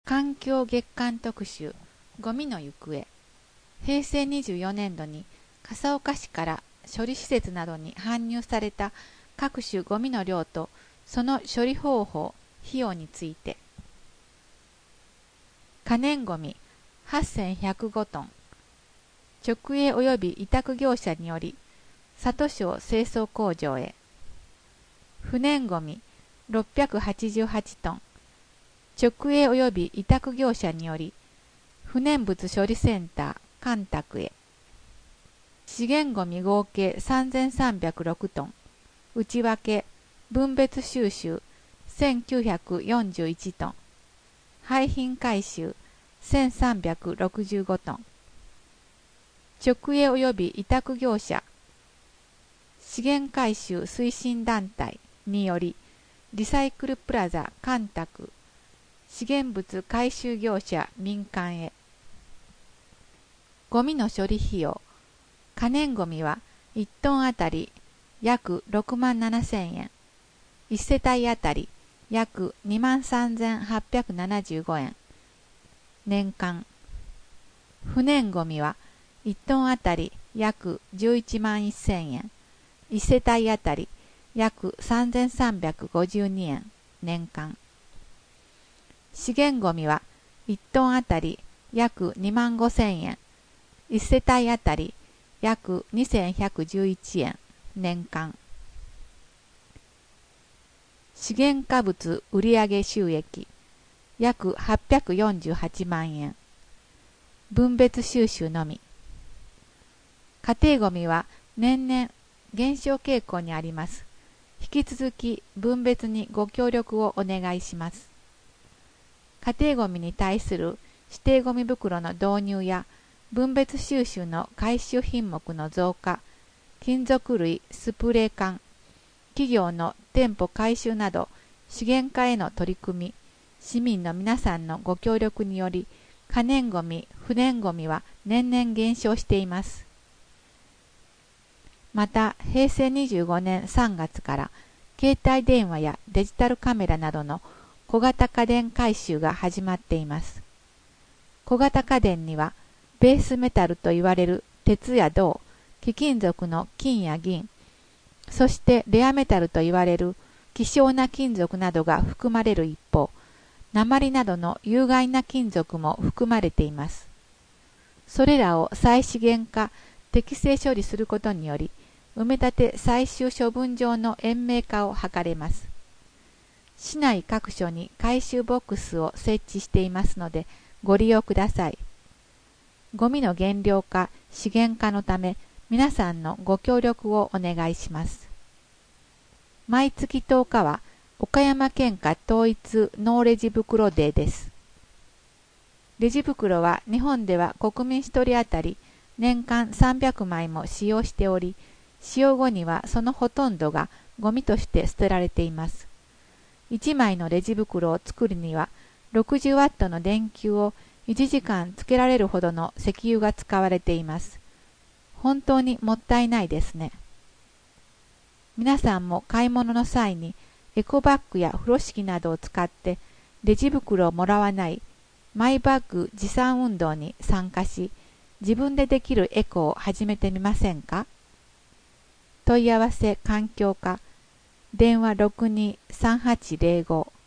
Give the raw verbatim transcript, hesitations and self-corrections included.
環境月間特集ゴミの行方。平成にじゅうよねんどに笠岡市から処理施設などに搬入された各種ゴミの量とその処理方法、費用について。可燃ゴミはっせんひゃくごトン、直営及び委託業者により里省清掃工場へ。不燃ゴミろっぴゃくはちじゅうはちトン、直営及び委託業者により不燃物処理センター干拓へ。資源ゴミ合計さんぜんさんびゃくろくトン、内訳分別収集せんきゅうひゃくよんじゅういちトン、廃品回収せんさんびゃくろくじゅうごトン。直営及び委託業者資源回収推進団体によりリサイクルプラザ干拓資源物回収業者民間へ。ゴミの処理費用。可燃ゴミはいちトンあたり約ろくまんななせんえん、いち世帯あたり約にまんさんぜんはっぴゃくななじゅうごえん、年間。不燃ゴミはいちトンあたり約じゅういちまんせんえん、いち世帯あたり約さんぜんさんびゃくごじゅうにえん、年間。資源ゴミはいちトンあたり約にまんごせんえん、いち世帯あたり約にせんひゃくじゅういちえん、年間。資源化物売上収益約はっぴゃくよんじゅうはちまんえん。分別収集のみ。家庭ゴミは年々減少傾向にあります。引き続き分別にご協力をお願いします。家庭ゴミに対する指定ゴミ袋の導入や分別収集の回収品目の増加、金属類スプレー缶、企業の店舗回収など資源化への取り組み、市民の皆さんのご協力により可燃ゴミ、不燃ゴミは年々減少しています。また、平成にじゅうごねんさんがつから携帯電話やデジタルカメラなどの小型家電回収が始まっています。小型家電にはベースメタルといわれる鉄や銅、貴金属の金や銀、そしてレアメタルといわれる希少な金属などが含まれる一方、鉛などの有害な金属も含まれています。それらを再資源化、適正処理することにより、埋め立て最終処分場の延命化を図れます。市内各所に回収ボックスを設置していますのでご利用ください。ゴミの減量化、資源化のため皆さんのご協力をお願いします。毎月とおかは岡山県下統一ノーレジ袋デーです。レジ袋は日本では国民ひとり当たり年間さんびゃくまいも使用しており、使用後にはそのほとんどがゴミとして捨てられています。いちまいのレジ袋を作るにはろくじゅうワットの電球をいちじかんつけられるほどの石油が使われています。本当にもったいないですね。皆さんも買い物の際にエコバッグや風呂敷などを使ってレジ袋をもらわないマイバッグ持参運動に参加し、自分でできるエコを始めてみませんか？問い合わせ環境課電話 ろくにーさんはちゼロご